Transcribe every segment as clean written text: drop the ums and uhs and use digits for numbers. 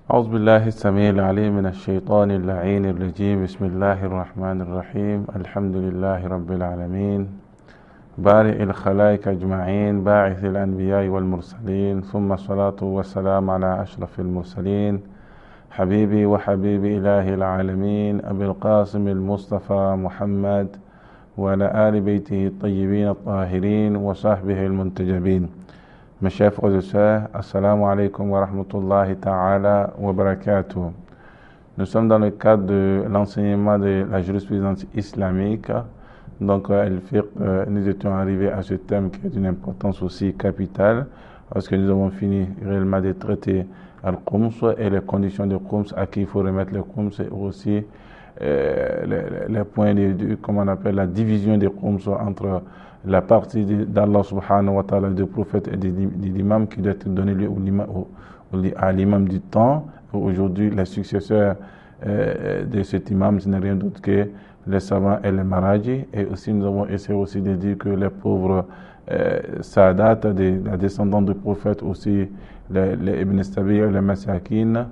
أعوذ بالله السميع العليم من الشيطان اللعين الرجيم. بسم الله الرحمن الرحيم. الحمد لله رب العالمين بارئ الخلائق أجمعين باعث الأنبياء والمرسلين، ثم الصلاة والسلام على أشرف المرسلين حبيبي وحبيب إله العالمين أبي القاسم المصطفى محمد وعلى آل بيته الطيبين الطاهرين وصحبه المنتجبين. Mes chers frères et sœurs, assalamu alaikum wa rahmatullahi ta'ala wa barakatuh. Nous sommes dans le cadre de l'enseignement de la jurisprudence islamique. Donc, nous étions arrivés à ce thème qui est d'une importance aussi capitale, parce que nous avons fini réellement de traiter al-Khums et les conditions de Khums, à qui il faut remettre le Khums, et aussi les points comment on appelle la division des Khums entre la partie d'Allah subhanahu wa ta'ala, du prophète et de l'imam qui doit être donné à l'imam du temps. Aujourd'hui, les successeurs de cet imam, ce n'est rien d'autre que les savants et les maraji. Et aussi, nous avons essayé aussi de dire que les pauvres Sadat, la descendante du prophète, aussi les Ibn Sabiya, les Masakin,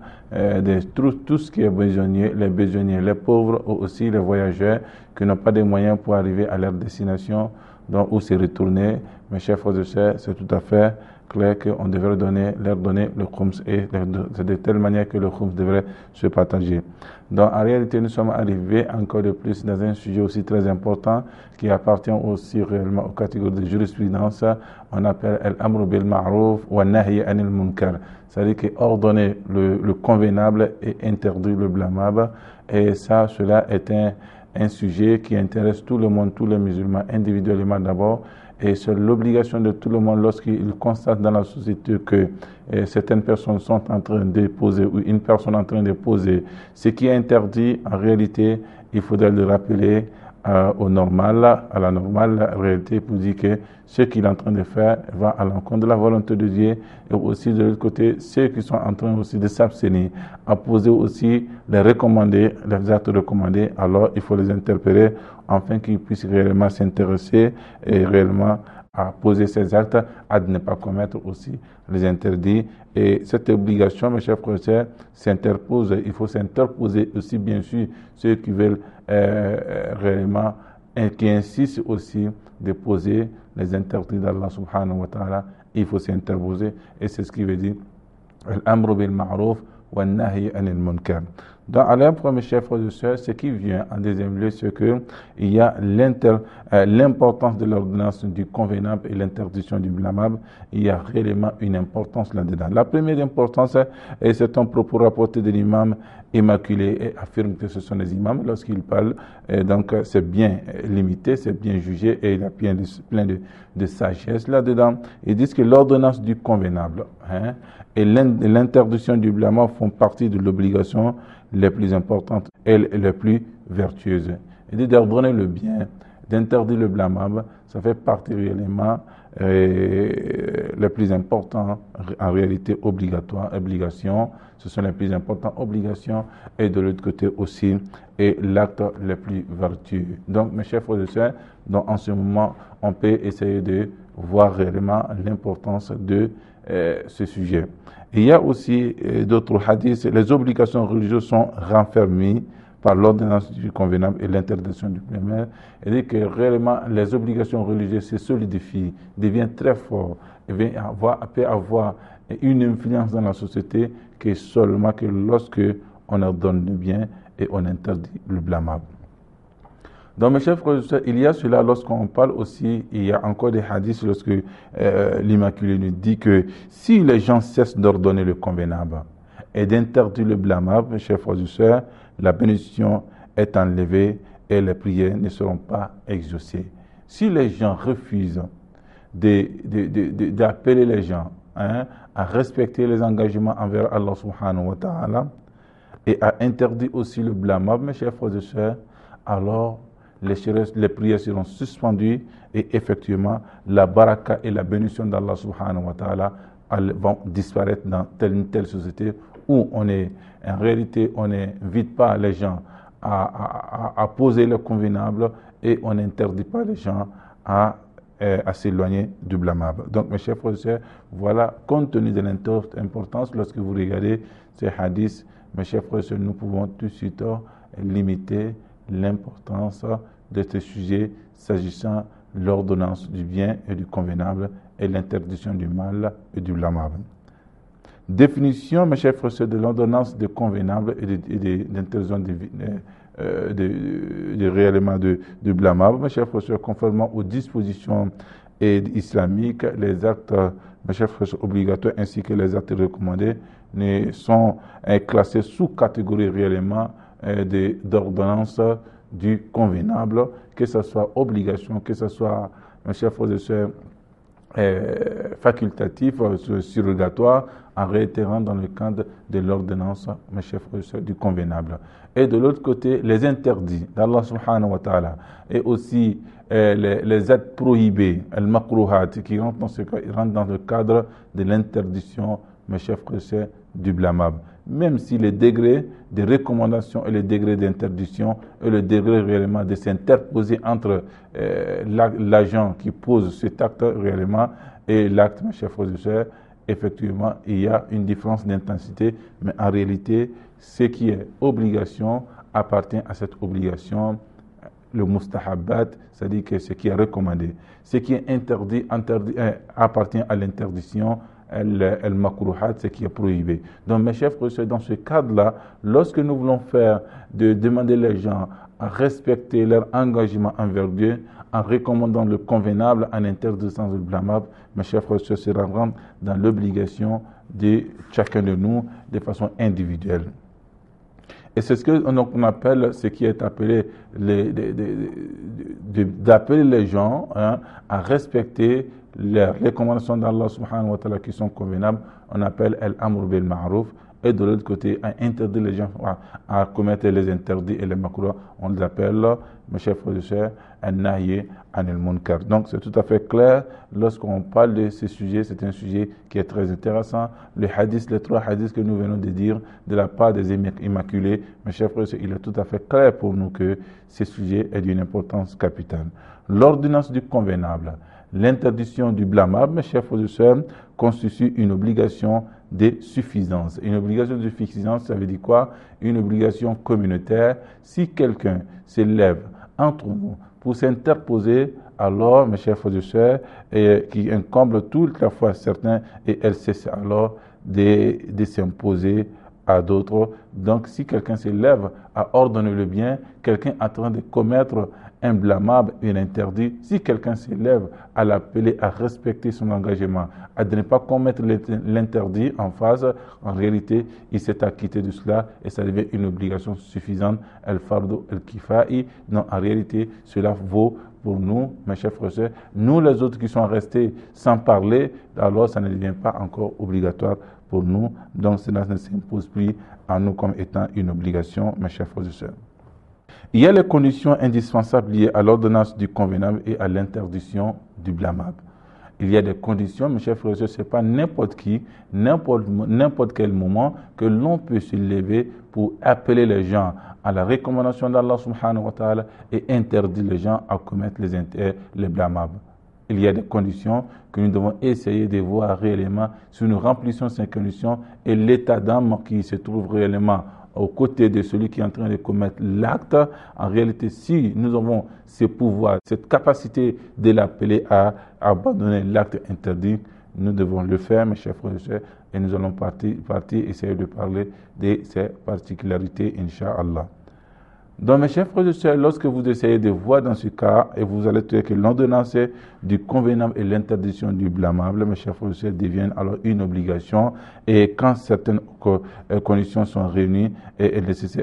tout ce qui est besoinier, les pauvres, ou aussi les voyageurs qui n'ont pas de moyens pour arriver à leur destination, donc où se retourner. Mes chers frères et sœurs, c'est tout à fait clair qu'on devrait leur donner le Khums, et c'est de telle manière que le Khums devrait se partager. Donc en réalité, nous sommes arrivés encore de plus dans un sujet aussi très important qui appartient aussi réellement aux catégories de jurisprudence. On appelle al-amru bil ma'ruf wa nahy anil munkar, c'est-à-dire que ordonner le convenable et interdire le blâmable. Et cela est un sujet qui intéresse tout le monde, tous les musulmans individuellement d'abord, et c'est l'obligation de tout le monde lorsqu'il constate dans la société que certaines personnes sont en train de poser, ou une personne en train de poser ce qui est interdit. En réalité, il faudrait le rappeler à la normale réalité, pour dire que ce qu'il est en train de faire va à l'encontre de la volonté de Dieu, et aussi de l'autre côté, ceux qui sont en train aussi de s'abstenir, à poser aussi les actes recommandés, alors il faut les interpeller afin qu'ils puissent réellement s'intéresser et réellement à poser ces actes, à ne pas commettre aussi les interdits. Et cette obligation, mes chers frères, s'impose. Il faut s'interposer aussi, bien sûr, ceux qui veulent réellement, et qui insistent aussi de poser les interdits d'Allah subhanahu wa ta'ala. Il faut s'interposer, et c'est ce qui veut dire al-amru bil ma'ruf wa nahy anil munkar. Donc, à l'impromptu, mes chers frères et sœurs, ce qui vient en deuxième lieu, c'est qu'il y a l'importance de l'ordonnance du convenable et l'interdiction du blâmable. Il y a réellement une importance là-dedans. La première importance, et c'est un propos rapporté de l'imam immaculé, et affirme que ce sont les imams lorsqu'ils parlent. Donc, c'est bien limité, c'est bien jugé, et il y a plein de sagesse là-dedans. Ils disent que l'ordonnance du convenable et l'interdiction du blâmable font partie de l'obligation les plus importantes et les plus vertueuses. Il dit d'ordonner le bien, d'interdire le blâmable, ça fait partie réellement les plus importants, en réalité obligations, ce sont les plus importantes obligations, et de l'autre côté aussi, et l'acte le plus vertueux. Donc, mes chers frères et sœurs, en ce moment, on peut essayer de voir réellement l'importance de ce sujet. Il y a aussi d'autres hadiths. Les obligations religieuses sont renfermées par l'ordonnance du convenable et l'interdiction du blâmable. Il dit que réellement les obligations religieuses se solidifient, deviennent très fortes, et peut avoir une influence dans la société que seulement que lorsque on ordonne le bien et on interdit le blâmable. Donc, mes chers frères et sœurs, il y a cela lorsqu'on parle aussi, il y a encore des hadiths lorsque l'Immaculé nous dit que si les gens cessent d'ordonner le convenable et d'interdire le blâmable, mes chers frères et sœurs, la bénédiction est enlevée et les prières ne seront pas exaucées. Si les gens refusent d'appeler les gens à respecter les engagements envers Allah subhanahu wa ta'ala et à interdire aussi le blâmable, mes chers frères et sœurs, alors les prières seront suspendues, et effectivement la baraka et la bénédiction d'Allah subhanahu wa ta'ala vont disparaître dans telle société où en réalité on n'invite pas les gens à poser le convenable, et on n'interdit pas les gens à à s'éloigner du blâmable. Donc, mes chers frères et sœurs, voilà, compte tenu de l'importance, lorsque vous regardez ces hadiths, mes chers frères et sœurs, nous pouvons tout de suite limiter l'importance de ce sujet s'agissant de l'ordonnance du bien et du convenable et l'interdiction du mal et du blâmable. Définition, mes chers frères et sœurs, de l'ordonnance du convenable et de l'interdiction réellement du blâmable. Mes chers frères et sœurs, conformément aux dispositions islamiques, les actes, mes chers frères et sœurs, obligatoires ainsi que les actes recommandés ne sont classés sous catégorie réellement d'ordonnance du convenable, que ce soit obligation, que ce soit, mes chers frères et sœurs, facultatif, surrogatoire, en réitérant dans le cadre de l'ordonnance, mes chers frères et sœurs, du convenable. Et de l'autre côté, les interdits d'Allah subhanahu wa ta'ala, et aussi les actes prohibés, al-makruhat, qui rentrent dans le cadre de l'interdiction, mes chers frères et sœurs, du blâmable. Même si les degrés de recommandation et les degrés d'interdiction et le degré réellement de s'interposer entre l'agent qui pose cet acte réellement et l'acte, mes chers frères et sœurs, effectivement, il y a une différence d'intensité, mais en réalité, ce qui est obligation appartient à cette obligation, le mustahabbat, c'est-à-dire que ce qui est recommandé. Ce qui est interdit appartient à l'interdiction, el makruhat, ce qui est prohibé. Donc, mes chers frères et sœurs, dans ce cadre-là, lorsque nous voulons demander les gens à respecter leur engagement envers Dieu, en recommandant le convenable, en interdisant le blâmable, mes chers frères et sœurs, se rendront dans l'obligation de chacun de nous de façon individuelle. Et c'est ce qu'on appelle, ce qui est appelé d'appeler les gens à respecter les recommandations d'Allah subhanahu wa ta'ala qui sont convenables. On appelle al-amr bil ma'ruf. Et de l'autre côté, à interdire les gens à commettre les interdits et les makruh, on les appelle, mes chers frères et sœurs, an-nahy anil munkar. Donc c'est tout à fait clair, lorsqu'on parle de ce sujet, c'est un sujet qui est très intéressant. Les trois hadiths que nous venons de dire de la part des immaculés, mes chers frères et sœurs, il est tout à fait clair pour nous que ce sujet est d'une importance capitale. L'ordonnance du convenable, l'interdiction du blâmable, mes chers frères et sœurs, constitue une obligation de suffisance. Une obligation de suffisance, ça veut dire quoi? Une obligation communautaire. Si quelqu'un s'élève entre nous pour s'interposer, alors, mes chers frères et sœurs, qui incombe toute la foi certains, et elle cesse alors de s'imposer à d'autres. Donc, si quelqu'un s'élève à ordonner le bien, quelqu'un est en train de commettre un blâmable, un interdit, si quelqu'un s'élève à l'appeler à respecter son engagement, à ne pas commettre l'interdit en face, en réalité, il s'est acquitté de cela et ça devient une obligation suffisante, al-fardu al-kifa'i. Non, en réalité, cela vaut pour nous, mes chers frères et sœurs. Nous, les autres qui sont restés sans parler, alors ça ne devient pas encore obligatoire pour nous. Donc, cela ne s'impose plus à nous comme étant une obligation, mes chers frères et sœurs. Il y a les conditions indispensables liées à l'ordonnance du convenable et à l'interdiction du blâmable. Il y a des conditions, mes chers frères et sœurs, ce n'est pas n'importe qui, n'importe quel moment que l'on peut se lever pour appeler les gens à la recommandation d'Allah subhanahu wa ta'ala et interdire les gens à commettre les blâmables. Il y a des conditions que nous devons essayer de voir réellement si nous remplissons ces conditions et l'état d'âme qui se trouve réellement aux côtés de celui qui est en train de commettre l'acte. En réalité, si nous avons ce pouvoir, cette capacité de l'appeler à abandonner l'acte interdit, nous devons le faire, mes chers frères et sœurs, et nous allons partir essayer de parler de ces particularités, Inch'Allah. Donc, mes chers frères et sœurs, lorsque vous essayez de voir dans ce cas, et vous allez trouver que l'ordonnance du convenable et l'interdiction du blâmable, mes chers frères et sœurs, deviennent alors une obligation. Et quand certaines conditions sont réunies, et elles nécessitent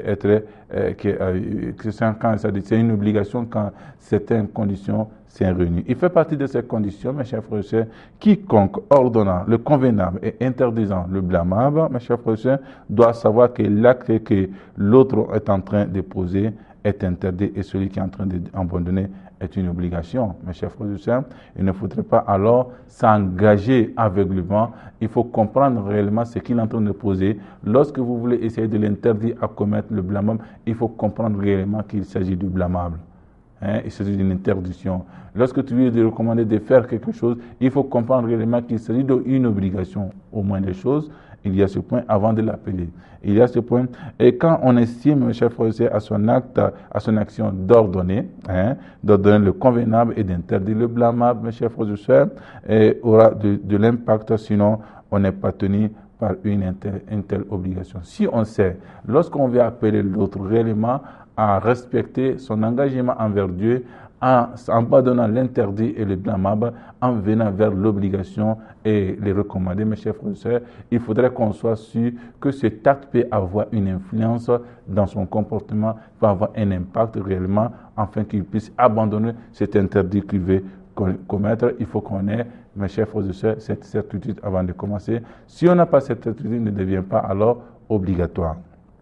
c'est une obligation quand certaines conditions sont réunies. Il fait partie de ces conditions, mes chers frères et sœurs, quiconque ordonnant le convenable et interdisant le blâmable, mes chers frères et sœurs, doit savoir que l'acte que l'autre est en train de poser est interdit et celui qui est en train d'abandonner est une obligation. Mes chers frères et sœurs, il ne faudrait pas alors s'engager aveuglément. Il faut comprendre réellement ce qu'il est en train de poser. Lorsque vous voulez essayer de l'interdire à commettre le blâmable, il faut comprendre réellement qu'il s'agit du blâmable. Il s'agit d'une interdiction. Lorsque tu lui recommandes de faire quelque chose, il faut comprendre réellement qu'il s'agit d'une obligation, au moins des choses. Il y a ce point avant de l'appeler. Il y a ce point. Et quand on estime, mes chers frères et sœurs, à son acte, à son action d'ordonner, d'ordonner le convenable et d'interdire le blâmable, mes chers frères et sœurs, aura de l'impact, sinon on n'est pas tenu par une telle obligation. Si on sait, lorsqu'on veut appeler l'autre réellement à respecter son engagement envers Dieu, en abandonnant l'interdit et le blâmable, en venant vers l'obligation et les recommander, mes chers frères et sœurs, il faudrait qu'on soit sûr que cet acte peut avoir une influence dans son comportement, peut avoir un impact réellement, afin qu'il puisse abandonner cet interdit qu'il veut commettre. Il faut qu'on ait, mes chers frères et sœurs, cette certitude avant de commencer. Si on n'a pas cette certitude, il ne devient pas alors obligatoire.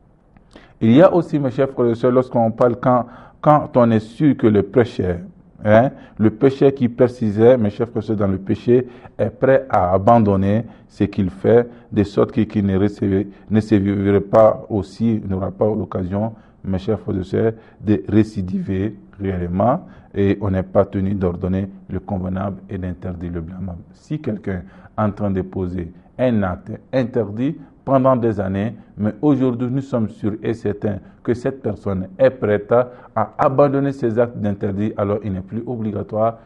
Il y a aussi, mes chers frères et sœurs, lorsqu'on parle, quand on est sûr que le pécheur, le pécheur qui persistait, mes chers frères et sœurs, dans le péché, est prêt à abandonner ce qu'il fait, de sorte qu'il ne servirait pas aussi, n'aura pas l'occasion, mes chers frères et sœurs, de récidiver réellement, et on n'est pas tenu d'ordonner le convenable et d'interdire le blâmable. Si quelqu'un est en train de poser un acte interdit pendant des années, mais aujourd'hui nous sommes sûrs et certains que cette personne est prête à abandonner ses actes d'interdit, alors il n'est plus obligatoire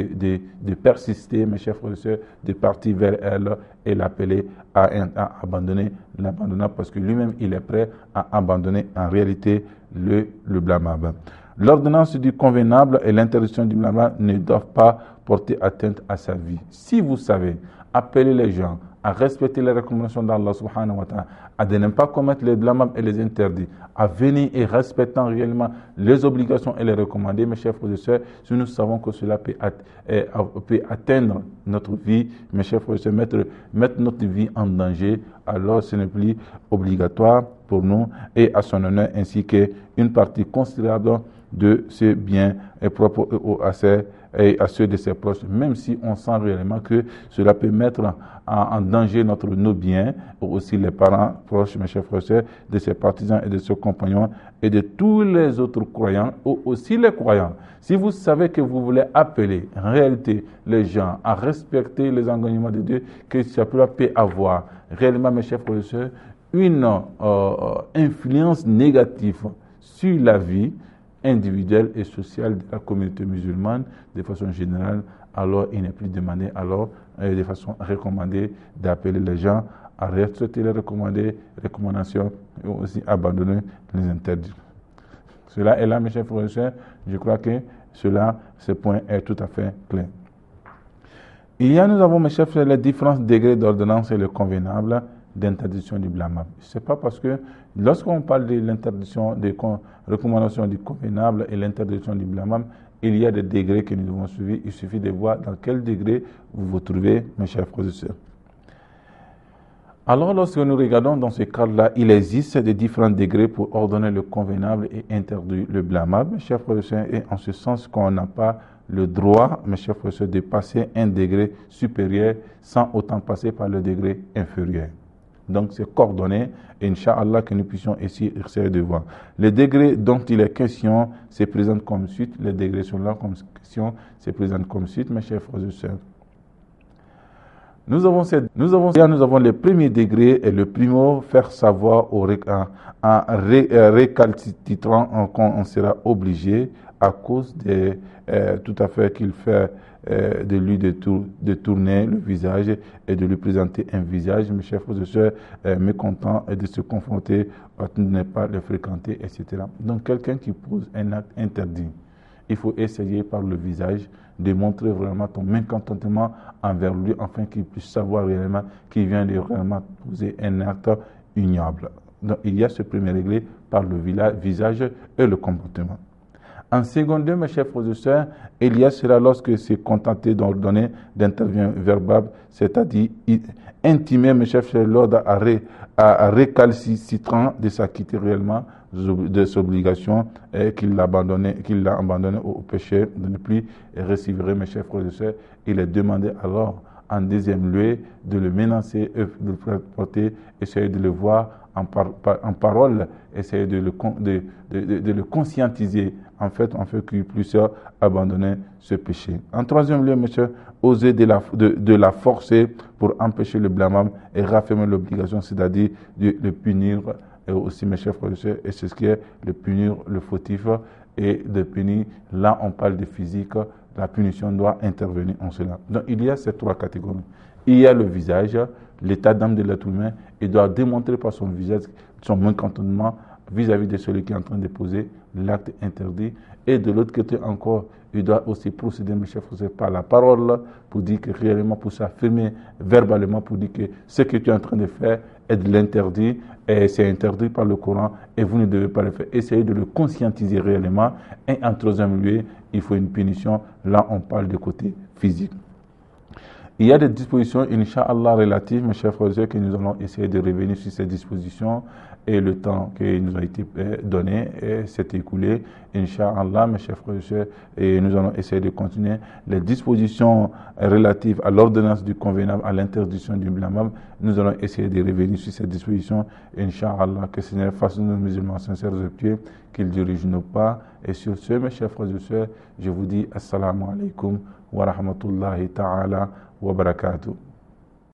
de persister, mes chers frères et sœurs, de partir vers elle et l'appeler à abandonner l'abandonnable, parce que lui-même il est prêt à abandonner en réalité le blâmable. L'ordonnance du convenable et l'interdiction du blâmable ne doivent pas porter atteinte à sa vie. Si vous savez appeler les gens à respecter les recommandations d'Allah subhanahu wa ta'ala, à ne pas commettre les blâmables et les interdits, à venir et respectant réellement les obligations et les recommander, mes chers frères et sœurs, si nous savons que cela peut atteindre notre vie, mes chers frères et sœurs, mettre notre vie en danger, alors ce n'est plus obligatoire pour nous et à son honneur, ainsi qu'une partie considérable de ce bien est propre à ceux de ses proches, même si on sent réellement que cela peut mettre en danger nos biens, aussi les parents proches, mes chers frères et sœurs, de ses partisans et de ses compagnons et de tous les autres croyants, ou aussi les croyants. Si vous savez que vous voulez appeler en réalité les gens à respecter les engagements de Dieu, que ça peut avoir réellement, mes chers frères et sœurs, une influence négative sur la vie individuelle et sociale de la communauté musulmane de façon générale, alors il n'est plus demandé, alors de façon recommandée d'appeler les gens à respecter les recommandations et aussi abandonner les interdits. Cela est là, mes chers frères et sœurs, je crois que ce point est tout à fait clair. Nous avons, mes chers frères, les différents degrés d'ordonnance et le convenable d'interdiction du blâmable. Ce n'est pas parce que lorsqu'on parle de l'interdiction des recommandations du convenable et l'interdiction du blâmable, il y a des degrés que nous devons suivre. Il suffit de voir dans quel degré vous vous trouvez, mes chers frères et sœurs. Alors, lorsque nous regardons dans ce cadre-là, il existe des différents degrés pour ordonner le convenable et interdire le blâmable, mes chers frères et sœurs, et en ce sens qu'on n'a pas le droit, mes chers frères et sœurs, de passer un degré supérieur sans autant passer par le degré inférieur. Donc, c'est coordonné, et Inch'Allah, que nous puissions essayer de voir. Les degrés dont il est question se présentent comme suite. Les degrés sont là comme question se présentent comme suite, mes chers frères et sœurs. Nous avons le premier degré et le primo, faire savoir en récalcitrant qu'on sera obligé à cause de tout à fait qu'il fait de lui de tourner le visage et de lui présenter un visage, mes chers frères et sœurs, mécontents et de se confronter, de ne pas le fréquenter, etc. Donc quelqu'un qui pose un acte interdit, il faut essayer par le visage de montrer vraiment ton mécontentement envers lui, afin qu'il puisse savoir réellement qu'il vient de réellement poser un acte ignoble. Donc il y a ce premier réglé par le visage et le comportement. En second lieu, mes chers frères et sœurs, il y a cela lorsque c'est contenté d'ordonner d'intervenir verbal, c'est-à-dire intimer, mes chers frères, l'ordre à récalcitrant de s'acquitter réellement de ses obligations et qu'il l'a abandonné au péché, de ne plus recevrer, mes chers frères et sœurs. Il est demandé alors, en deuxième lieu, de le menacer, de le porter, essayer de le voir en parole, essayer de le conscientiser, en fait qu'il puisse abandonner ce péché. En troisième lieu, monsieur, oser de la forcer pour empêcher le blâmable et raffermer l'obligation, c'est-à-dire de le punir. Et aussi, mes chers frères et sœurs, et c'est ce qui est de punir le fautif et de punir. Là, on parle de physique, la punition doit intervenir en cela. Donc, il y a ces trois catégories. Il y a le visage, l'état d'âme de l'être humain. Il doit démontrer par son visage son mécontentement vis-à-vis de celui qui est en train de poser l'acte interdit. Et de l'autre côté encore, il doit aussi procéder, mes chers frères, par la parole, pour dire que réellement, pour s'affirmer verbalement, pour dire que ce que tu es en train de faire est de l'interdit, et c'est interdit par le Coran, et vous ne devez pas le faire. Essayez de le conscientiser réellement. Et en troisième lieu, il faut une punition. Là, on parle de côté physique. Il y a des dispositions, Inch'Allah, relatives, mes chers frères et sœurs, que nous allons essayer de revenir sur ces dispositions. Et le temps qui nous a été donné s'est écoulé. Inch'Allah, mes chers frères et sœurs, et nous allons essayer de continuer. Les dispositions relatives à l'ordonnance du convenable, à l'interdiction du blâmable, nous allons essayer de revenir sur ces dispositions. Inch'Allah, que le Seigneur fasse de nous musulmans sincères et pieux, qu'il dirige nos pas. Et sur ce, mes chers frères et sœurs, je vous dis Assalamu alaikum wa rahmatullahi ta'ala wa barakatuh.